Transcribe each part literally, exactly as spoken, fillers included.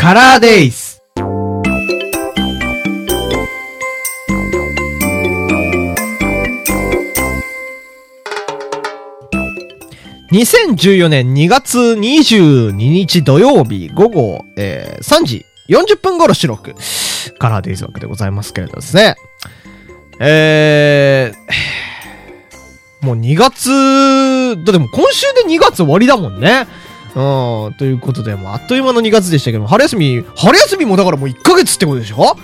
カラーデイズ。にせんじゅうよねんにがつにじゅうににち土曜日午後、えー、さんじよんじゅっぷん頃収録、カラーデイズ枠でございますけれどですね。えー、もうにがつ、だってもう今週でにがつ終わりだもんね。うん、ということで、もうあっという間のにがつでしたけども、春休み、春休みもだからもういっかげつってことでしょは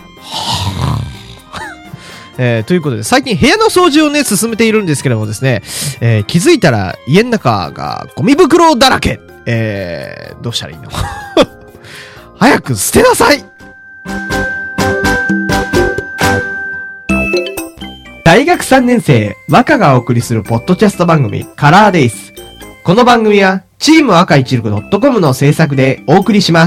えー、ということで、最近部屋の掃除をね、進めているんですけどもですね、えー、気づいたら家の中がゴミ袋だらけ。えー、どうしたらいいの早く捨てなさい。大学さんねん生、若がお送りするポッドキャスト番組、カラーデイズ。この番組は、チーム赤いちるく .com の制作でお送りします。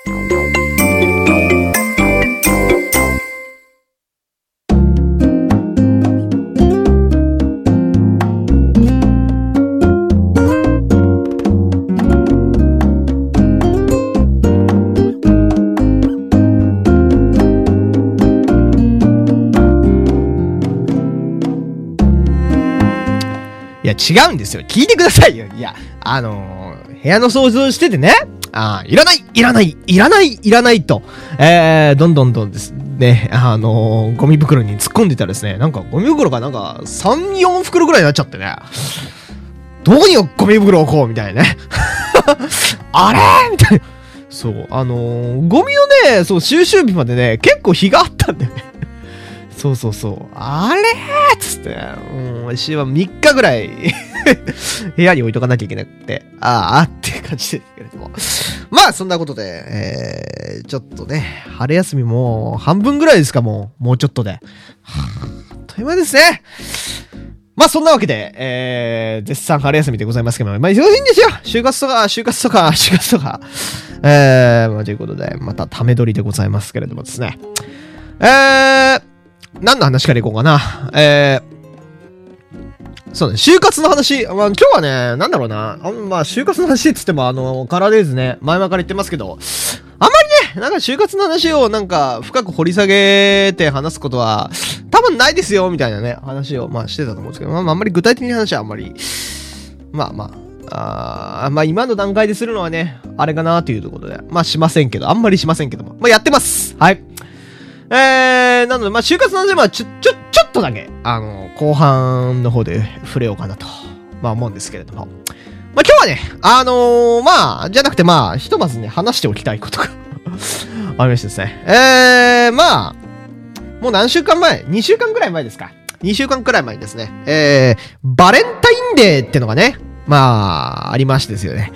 いや、違うんですよ。聞いてくださいよ。いや、あのー、部屋の掃除をしててね、あいらない、いらない、いらない、いらないと、えー、どんどんどんですね、あのー、ゴミ袋に突っ込んでたらですね、なんかゴミ袋がなんかさん、よんふくろぐらいになっちゃってね、どこにゴミ袋を置こうみたいなね。あれみたいな。そう、あのー、ゴミのね、そう、収集日までね、結構日があったんだよね。そうそうそう。あれーっつって、うん、私はみっかぐらい部屋に置いとかなきゃいけなくて、あーあって感じですけれども。まあ、そんなことで、えー、ちょっとね、春休みも半分ぐらいですか、もう、もうちょっとで。はぁ、という間ですね。まあ、そんなわけで、えー、絶賛春休みでございますけども、まあ、忙しいんですよ。就活とか、就活とか、就活とか。えー、まあ、ということで、またため撮りでございますけれどもですね。えー、何の話からいこうかな。えー、そうね、就活の話。まあ、今日はね、なんだろうな。あまあ、就活の話って言っても、あの、カラーデイズね、前々から言ってますけど、あんまりね、なんか就活の話をなんか深く掘り下げて話すことは、多分ないですよ、みたいなね、話を、まあしてたと思うんですけど、まあ、あんまり具体的な話はあんまり、まあまあ、あまあ今の段階でするのはね、あれかなというところで、まあしませんけど、あんまりしませんけども、まあやってます。はい。えー、なので、まあ、就活の話は、ちょ、ちょ、ちょっとだけ、あの、後半の方で触れようかなと、まあ思うんですけれども。まあ、今日はね、あのー、まあ、じゃなくて、まあ、ひとまずね、話しておきたいことがありましてですね。えー、まあ、もう何週間前 ?に 週間くらい前ですか。にしゅうかんくらい前にですね、えー、バレンタインデーってのがね、まあ、ありましてですよね。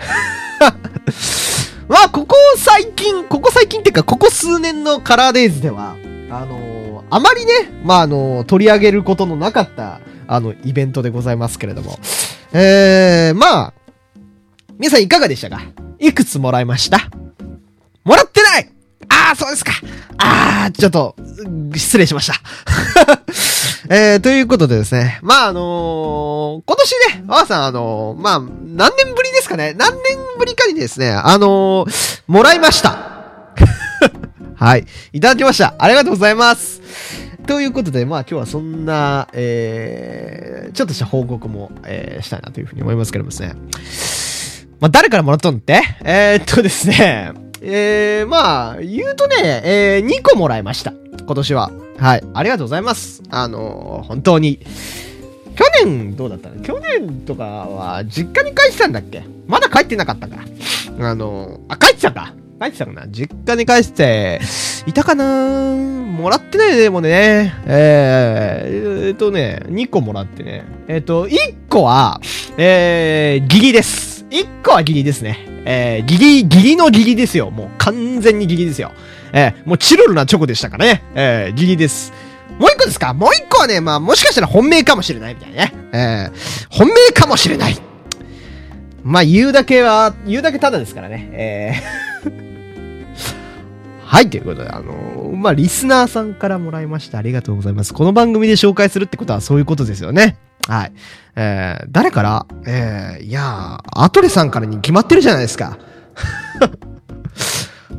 まあ、ここ最近、ここ最近っていうか、ここ数年のカラーデイズでは、あのー、あまりね、まあ、あのー、取り上げることのなかった、あの、イベントでございますけれども。えー、まあ、皆さんいかがでしたか？いくつもらいました？もらってない！あー、そうですか。あー、ちょっと、失礼しました。えー、ということでですね。まあ、あのー、今年ね、あーさん、あのー、まあ、何年ぶりですかね？何年ぶりかにですね、あのー、もらいました。はい。いただきました。ありがとうございます。ということで、まあ今日はそんな、えー、ちょっとした報告も、えー、したいなというふうに思いますけどもですね。まあ誰からもらったのって？えー、っとですね、えー、まあ、言うとね、えー、にこもらいました。今年は。はい。ありがとうございます。あのー、本当に。去年、どうだったの？去年とかは、実家に帰ってたんだっけ？まだ帰ってなかったか。あのー、あ、帰ってたか。帰ってたかな。実家に帰ってて、いたかな？もらってないね、でもね。えー、えー、っとね、にこもらってね。えー、っと、いっこは、えー、ギリです。いっこはギリですね。えー、ギリ、ギリのギリですよ。もう完全にギリですよ。えー、もうチルルなチョコでしたからね。えー、ギリです。もう一個ですか？もう一個はね、まあもしかしたら本命かもしれないみたいなね。えー、本命かもしれない。まあ言うだけは、言うだけただですからね。えー、はい、ということで、あのー、まあリスナーさんからもらいました。ありがとうございます。この番組で紹介するってことはそういうことですよね。はい。えー、誰から？えー、いやー、アトレさんからに決まってるじゃないですか。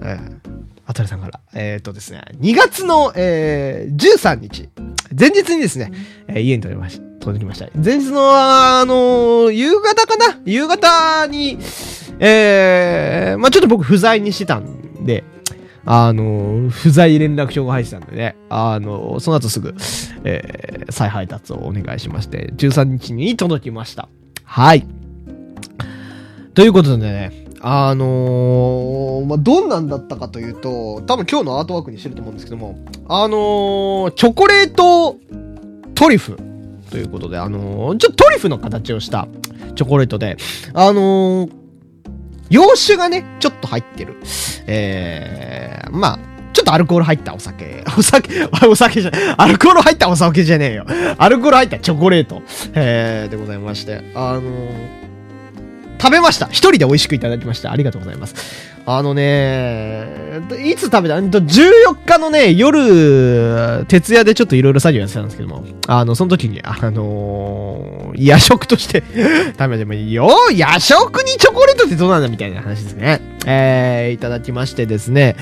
えー、あとりさんから。えー、っとですね、にがつの、えー、じゅうさんにち、前日にですね、えー、家に届きました。届きました。前日の、あのー、夕方かな夕方に、えー、まあちょっと僕不在にしてたんで、あのー、不在連絡帳が入ってたんでね、あのー、その後すぐ、えー、再配達をお願いしまして、じゅうさんにちに届きました。はい。ということでね、あのー、まあ、どんなんだったかというと、多分今日のアートワークにしてると思うんですけども、あのー、チョコレートトリュフということで、あのー、ちょっとトリュフの形をしたチョコレートで、あのー、洋酒がね、ちょっと入ってる。えー、まあ、ちょっとアルコール入ったお酒。お酒、お酒じゃ、アルコール入ったお酒じゃねえよ。アルコール入ったチョコレート。えー、でございまして。あのー、食べました。一人で美味しくいただきました。ありがとうございます。あのね、いつ食べたじゅうよっかのね、夜、徹夜でちょっといろいろ作業やってたんですけども、あの、その時に、あのー、夜食として食べてもいいよ。夜食にチョコレートってどうなんだみたいな話ですね。えー、いただきましてですね、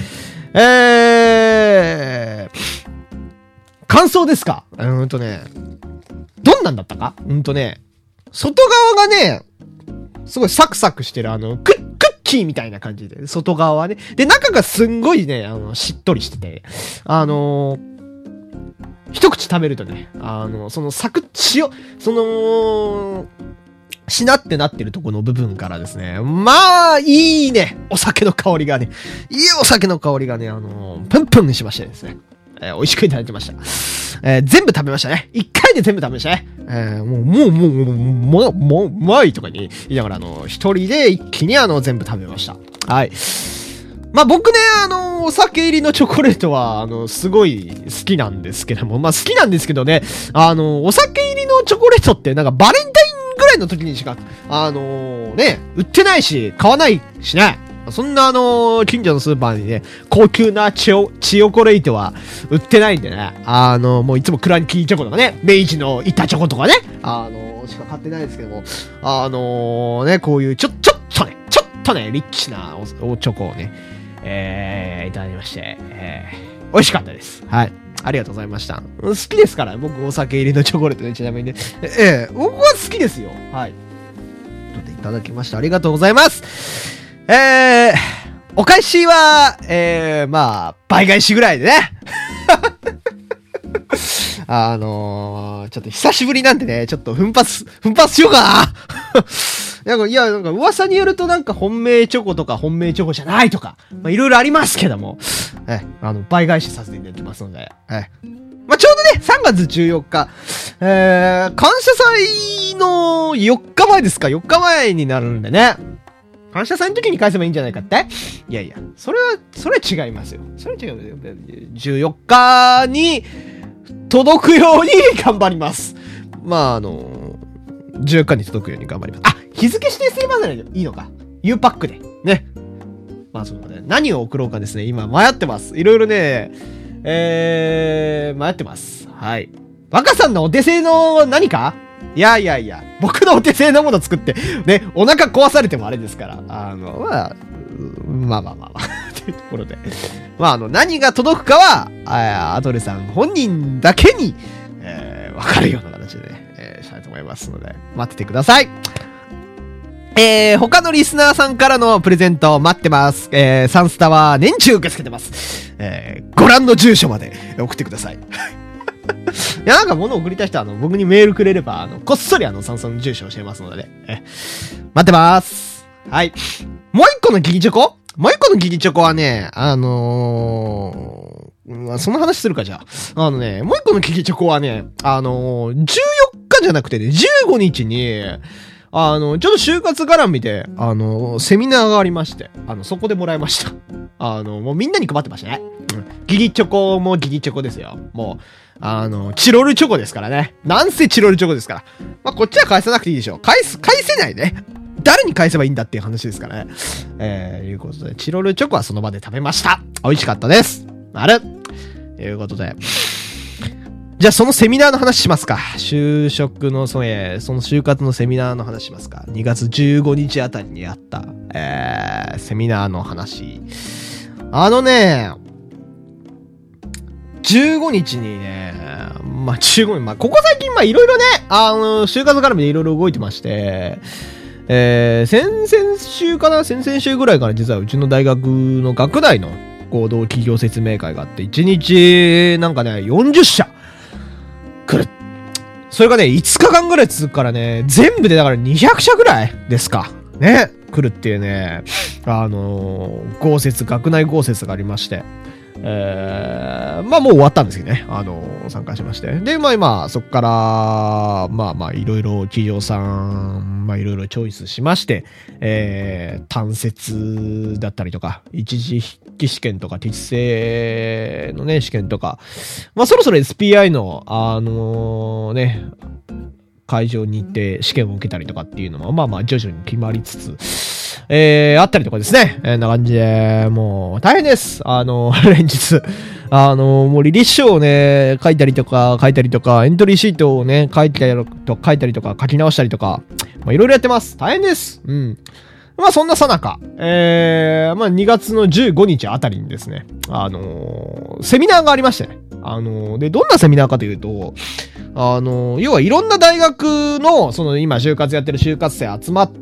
えー、感想ですか？うーんとね、どんなんだったか？うんとね、外側がね、すごいサクサクしてる、あの、クッ、クッキーみたいな感じで、外側はね。で、中がすんごいね、あの、しっとりしてて、あのー、一口食べるとね、あの、そのサクッ、塩、その、しなってなってるところの部分からですね、まあ、いいね、お酒の香りがね、いいお酒の香りがね、あのー、プンプンにしましてですね、えー、美味しくいただきました。えー、全部食べましたね。一回で全部食べましたね。えー、もう、もう、もう、もう、もう、もう、うまいとかに言いながら、あの、一人で一気にあの、全部食べました。はい。まあ、僕ね、あの、お酒入りのチョコレートは、あの、すごい好きなんですけども、まあ、好きなんですけどね、あの、お酒入りのチョコレートって、なんかバレンタインぐらいの時にしか、あのー、ね、売ってないし、買わないしね。そんなあのー、近所のスーパーにね、高級なチオ、チオコレートは売ってないんでね。あのー、もういつもクランキーチョコとかね、明治の板チョコとかね、あのー、しか買ってないですけども、あのー、ね、こういうちょ、ちょっとね、ちょっとね、リッチなお、おチョコをね、えー、いただきまして、えー、美味しかったです。はい。ありがとうございました。好きですから、僕お酒入りのチョコレートね、ちなみにね。ええー、僕は好きですよ。はい。ということでいただきました。ありがとうございます。えー、お返しは、えー、まあ、倍返しぐらいでね。あのー、ちょっと久しぶりなんでね、ちょっと奮発、奮発しようかな。なんか、いや、なんか噂によるとなんか本命チョコとか本命チョコじゃないとか、まあいろいろありますけども、え、あの、倍返しさせていただきますので、え、まあちょうどね、さんがつじゅうよっか、えー、感謝祭のよっかまえですか、よっかまえになるんでね、感謝祭の時に返せばいいんじゃないかって？いやいや、それは、それは違いますよ。それは違うよ。じゅうよっかに届くように頑張ります。まあ、あの、じゅうよっかに届くように頑張ります。あ、日付指定すればいいのか。U パックで。ね。まあ、そうだね。何を送ろうかですね。今迷ってます。いろいろね、えー、迷ってます。はい。若さんのお手製の何か？いやいやいや、僕のお手製のもの作って、ね、お腹壊されてもあれですから、あの、まあ、まあまあまあまあ、というところで。まあ、あの、何が届くかは、あ、アトレさん本人だけに、えー、わかるような形でね、えー、したいと思いますので、待っててください。えー、他のリスナーさんからのプレゼント待ってます。えー、サンスタは年中受け付けてます。えー、ご覧の住所まで送ってください。いや、なんか物を送りたい人は、あの、僕にメールくれれば、あの、こっそりあの、サンスタの住所を教えますので、え、待ってます。はい。もう一個のギリチョコもう一個のギリチョコはね、あのー、まあ、その話するか、じゃあ。あのね、もう一個のギリチョコはね、あのー、じゅうよっかじゃなくてね、じゅうごにちに、あの、ちょっと就活絡みで、あの、セミナーがありまして、あの、そこでもらいました。あの、もうみんなに配ってましたね。うん。ギリチョコもギリチョコですよ。もう、あの、チロルチョコですからね。なんせチロルチョコですから。まあ、こっちは返さなくていいでしょ。返す、返せないね。誰に返せばいいんだっていう話ですからね。えー、いうことで、チロルチョコはその場で食べました。美味しかったです。ある。ということで。じゃあそのセミナーの話しますか。就職の、その、その就活のセミナーの話しますか。にがつじゅうごにちあたりにあった、えー、セミナーの話。 あのね、じゅうごにちにね、まあ、じゅうごにち、まあ、ここ最近、まあ、いろいろね、あの、就活絡みでいろいろ動いてまして、えー、先々週かな先々週ぐらいから実はうちの大学の学大の合同企業説明会があって、いちにち、なんかね、よんじゅっしゃ来る。それがね、いつかかんぐらい続くからね、全部でだからにひゃくしゃぐらいですか。ね。来るっていうね、あのー、豪雪、学内豪雪がありまして、えー、まあもう終わったんですけどね、あのー、参加しまして。で、まあ今、そこから、まあまあいろいろ企業さん、まあいろいろチョイスしまして、えー、単節だったりとか、一次筆記試験とか、適正のね、試験とか、まあそろそろ エスピーアイ の、あのー、ね、会場に行って試験を受けたりとかっていうのも、まあまあ徐々に決まりつつ、えー、あったりとかですね。えー、な感じで、もう大変です。あの、連日。あの、もう履歴書をね、書いたりとか、書いたりとか、エントリーシートをね、書いたりとか、書いたりとか、書き直したりとか、まあいろいろやってます。大変です。うん。まあそんなさなか、えー、まあにがつのじゅうごにちあたりにですね、あのー、セミナーがありましてね。あのー、で、どんなセミナーかというと、あのー、要はいろんな大学の、その今就活やってる就活生集まって、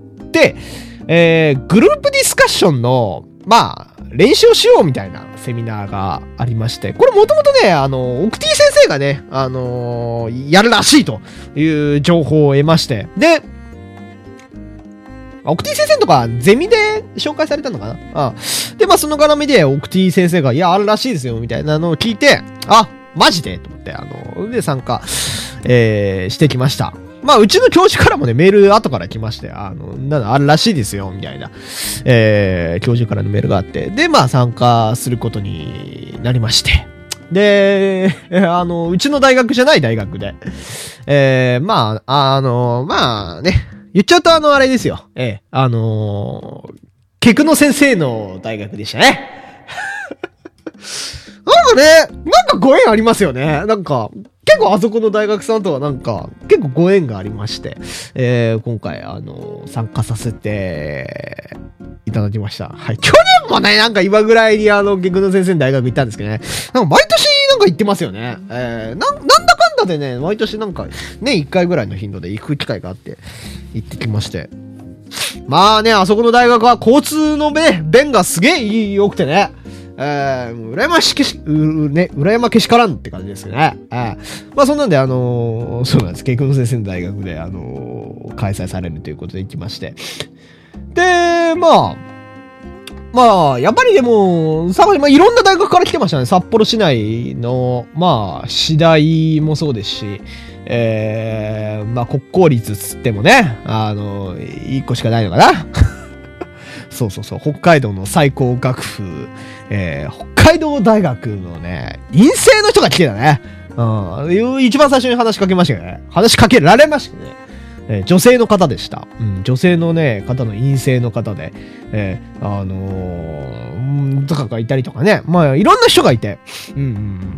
えー、グループディスカッションの、まあ、練習をしようみたいなセミナーがありまして、これもともとね、あの、オクティ先生がね、あのー、やるらしいという情報を得まして、で、オクティ先生とかゼミで紹介されたのかなあで、まあその絡みでオクティ先生が、いや、あるらしいですよ、みたいなのを聞いて、あ、マジでと思って、あの、で参加、えー、してきました。まあ、うちの教授からもね、メール後から来まして、あの、なんだ、あるらしいですよ、みたいな、えー、教授からのメールがあって、で、まあ参加することになりまして。で、あの、うちの大学じゃない大学で、えー、まあ、あの、まあね、言っちゃうとあの、あれですよ。ええ、あのー、ケクノ先生の大学でしたね。なんかね、なんかご縁ありますよね。なんか、結構あそこの大学さんとはなんか、結構ご縁がありまして、えー、今回、あのー、参加させていただきました。はい。去年もね、なんか今ぐらいにあの、ケクノ先生の大学行ったんですけどね。なんか毎年なんか行ってますよね。えー、な、なんだかんだでね、毎年なんか、年いっかいぐらいの頻度で行く機会があって、行ってきまして。まあね、あそこの大学は交通の便、便がすげえ良くてね。えー、羨ましけし、う、ね、羨まけしからんって感じですね。えー、まあそんなんであのー、そうなんです。ケイクノ先生の大学であのー、開催されるということで行きまして。で、まあ、まあ、やっぱりでも、さ、まあ、いろんな大学から来てましたね。札幌市内の、まあ、市大もそうですし、えー、まあ、国公立つってもね、あの、一個しかないのかな。そうそうそう、北海道の最高学府、えー、北海道大学のね、院生の人が来てたね。うん、一番最初に話しかけましたけどね。話しかけられましたね。えー、女性の方でした。うん、女性のね、方の院生の方で、えー、あのー、とかがいたりとかね。まあ、いろんな人がいて。うんうん、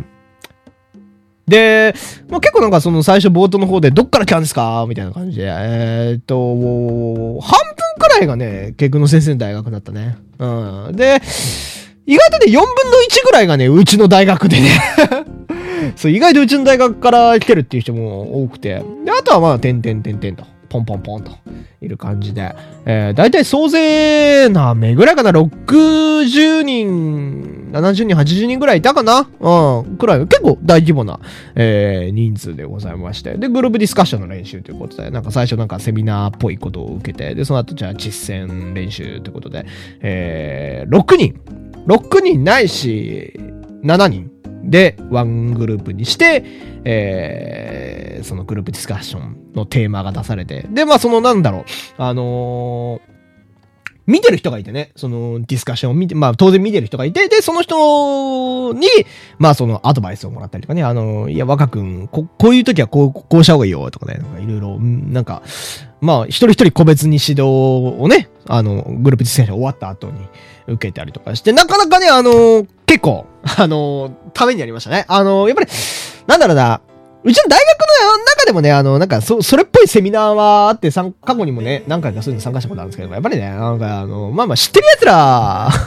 で、まあ、結構なんかその最初冒頭の方で、どっから来たんですかみたいな感じで、えー、っと、半分くらいがね、ケクノ先生の大学だったね。うん。で、意外とね、よんぶんのいちぐらいがね、うちの大学でね。そう、意外とうちの大学から来てるっていう人も多くて。で、あとはまあ、てんてんてんてんと、ポンポンポンと、いる感じで。えー、だいたい総勢、何名ぐらいかな ?ろくじゅうにん、ななじゅうにん、はちじゅうにんぐらいいたかなうん、くらい、結構大規模な、えー、人数でございまして。で、グループディスカッションの練習ということで、なんか最初なんかセミナーっぽいことを受けて、で、その後じゃあ実践練習ということで、えー、ろくにん。ろくにんないし、しちにんでワングループにして、えー、そのグループディスカッションのテーマが出されて、で、まあそのなんだろう、あのー、見てる人がいてね、そのディスカッションを見て、まあ当然見てる人がいて、で、その人に、まあそのアドバイスをもらったりとかね、あのー、いや、若くん、こ、こういう時はこう、こうした方がいいよとかね、なんかいろいろ、なんか、まあ一人一人個別に指導をね、あの、グループディスカッション終わった後に受けたりとかして、なかなかね、あのー、結構、あのー、ためになりましたね。あのー、やっぱり、なんだろうな、うちの大学の中でもね、あの、なんか、そ、それっぽいセミナーはあって、過去にもね、何回かそういうの参加したことあるんですけど、やっぱりね、なんか、あの、まあまあ、知ってる奴ら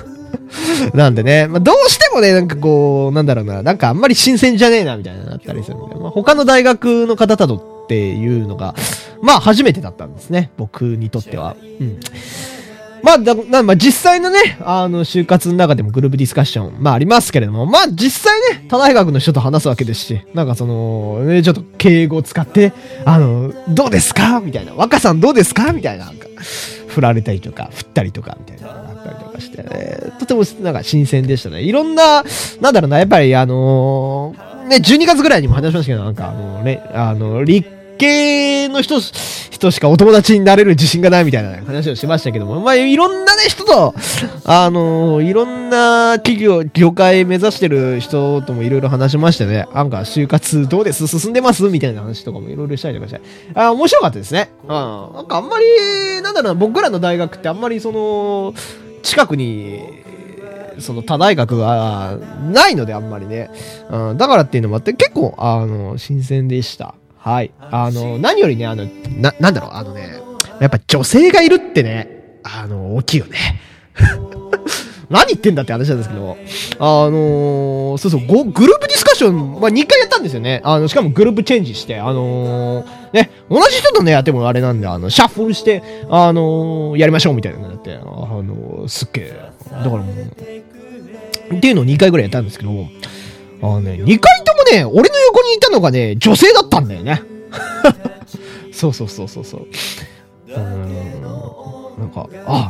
なんでね、まあ、どうしてもね、なんかこう、なんだろうな、なんかあんまり新鮮じゃねえな、みたいななったりするんで、まあ、他の大学の方とっていうのが、まあ初めてだったんですね、僕にとっては。うん。まあ、だなまあ、実際のね、あの、就活の中でもグループディスカッション、まあありますけれども、まあ実際ね、他大学の人と話すわけですし、なんかその、ね、ちょっと敬語を使って、あの、どうですかみたいな、若さんどうですかみたいな、なんか、振られたりとか、振ったりとか、みたいなのがあったりとかして、ね、とてもなんか新鮮でしたね。いろんな、なんだろうな、やっぱりあのー、ね、じゅうにがつぐらいにも話しましたけど、なんかあのね、あの、立系の人、人しかお友達になれる自信がないみたいな話をしましたけども、まあ、いろんなね、人と、あのー、いろんな企業、業界目指してる人ともいろいろ話しましてね、なんか、就活どうです進んでますみたいな話とかもいろいろしたりとかして、あ、面白かったですね。うん。なんかあんまり、なんだろうな、僕らの大学ってあんまりその、近くに、その他大学がないのであんまりね、うん、だからっていうのもあって結構、あの、新鮮でした。はい。あの、何よりね、あの、な、なんだろう、あのね、やっぱ女性がいるってね、あの、大きいよね。何言ってんだって話なんですけど、あのー、そうそう、グループディスカッション、まあ、にかいやったんですよね。あの、しかもグループチェンジして、あのー、ね、同じ人とね、やってもあれなんで、あの、シャッフルして、あのー、やりましょうみたいなのになって、あのー、すっげえ。だからもう、っていうのをにかいぐらいやったんですけど、あのね、にかいともね、俺の横にいたのがね、女性だったんだよね。そうそうそうそうそう。うーん、なんか、あ、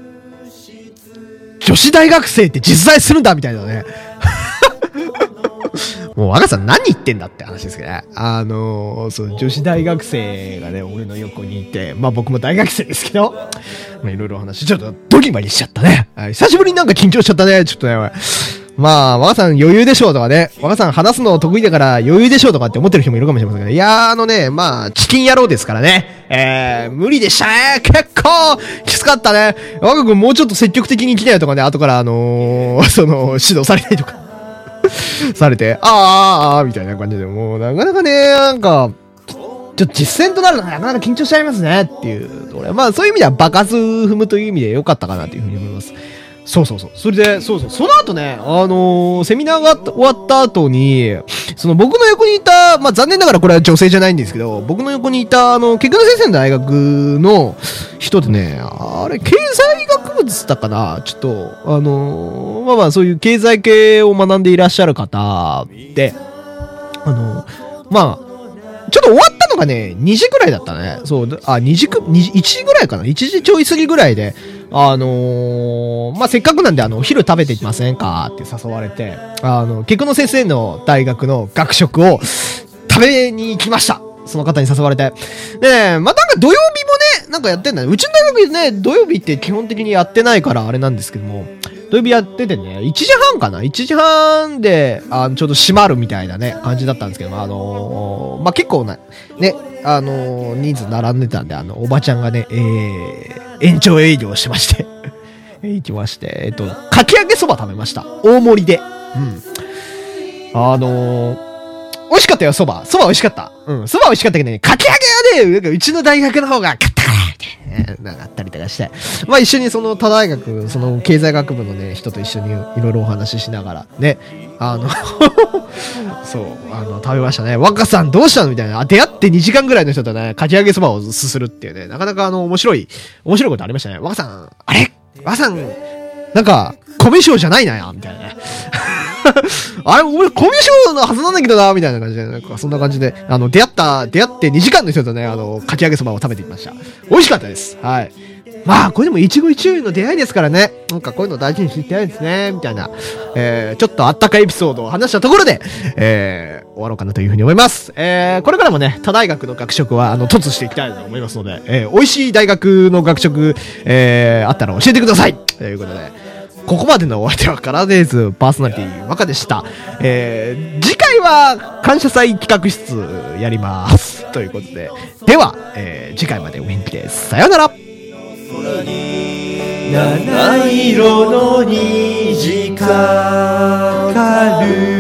女子大学生って実在するんだみたいなね。もう若さん何言ってんだって話ですけどね。あのー、そう、女子大学生がね、俺の横にいて、まあ僕も大学生ですけど、まあいろいろ話、ちょっとドギマギしちゃったね。久しぶりになんか緊張しちゃったね。ちょっとね、まあ、若さん余裕でしょうとかね、若さん話すの得意だから余裕でしょうとかって思ってる人もいるかもしれませんけど、いやー、あのね、まあ、チキン野郎ですからね、えー、無理でしたね。結構、きつかったね。若くんもうちょっと積極的に来なよとかね、後からあのー、その、指導されたりとか、されて、あーあーあーみたいな感じで、もうなかなかね、なんか、ちょっと実践となるとなかなか緊張しちゃいますねっていうところ。まあ、そういう意味では爆発踏むという意味で良かったかなというふうに思います。そうそうそう。それで、そうそう。その後ね、あのー、セミナーが終わった後に、その僕の横にいた、まあ、残念ながらこれは女性じゃないんですけど、僕の横にいた、あの、結局先生の大学の人でね、あれ、経済学部だったかなちょっと、あのー、まあまあ、そういう経済系を学んでいらっしゃる方で、あのー、まあ、ちょっと終わったのがね、にじぐらいだったね。そう、あ、にじく、いちじぐらいかな ?いち 時ちょい過ぎぐらいで、あのー、まあ、せっかくなんで、あの、お昼食べていきませんかって誘われて、あの、結局の先生の大学の学食を食べに行きました。その方に誘われて。でね、まあ、なんか土曜日もね、なんかやってんだね。うちの大学でね、土曜日って基本的にやってないからあれなんですけども、土曜日やっててね、いちじはんかな ?いち 時半で、あの、ちょうど閉まるみたいなね、感じだったんですけど、あのー、まあ、結構な、ね、あのー、人数並んでたんで、あの、おばちゃんがね、えー、延長営業しまして、行きまして、えっと、かき揚げそば食べました。大盛りで。うん。あのー、美味しかったよ、そば。そば美味しかった。うん、そば美味しかったけどね、かき揚げはね、なんかうちの大学の方が買ったからみたいな、なんかあったりとかして。まあ一緒にその他大学、その経済学部のね、人と一緒にいろいろお話ししながら、ね、あの、そう、あの、食べましたね。若さんどうしたのみたいな。出会ってにじかんぐらいの人とね、かき揚げそばをすするっていうね、なかなかあの、面白い、面白いことありましたね。若さん、あれ若さん、なんか、コミュ障じゃないなよみたいなね。あれ、俺、コミュ障のはずなんだけどな、みたいな感じで、なんか、そんな感じで、あの、出会った、出会ってにじかんの人とね、あの、かき揚げそばを食べてきました。美味しかったです。はい。まあ、これでも一期一会の出会いですからね。なんかこういうの大事にしていきたいですね、みたいな。えー、ちょっとあったかいエピソードを話したところで、えー、終わろうかなというふうに思います。えー、これからもね、他大学の学食は、あの、突していきたいと思いますので、えー、美味しい大学の学食、えー、あったら教えてくださいということで、ここまでのお相手はカラーデイズパーソナリティ若でした。えー、次回は感謝祭企画室やります。ということで、では、えー、次回までお元気です。さようなら。七色の虹かかる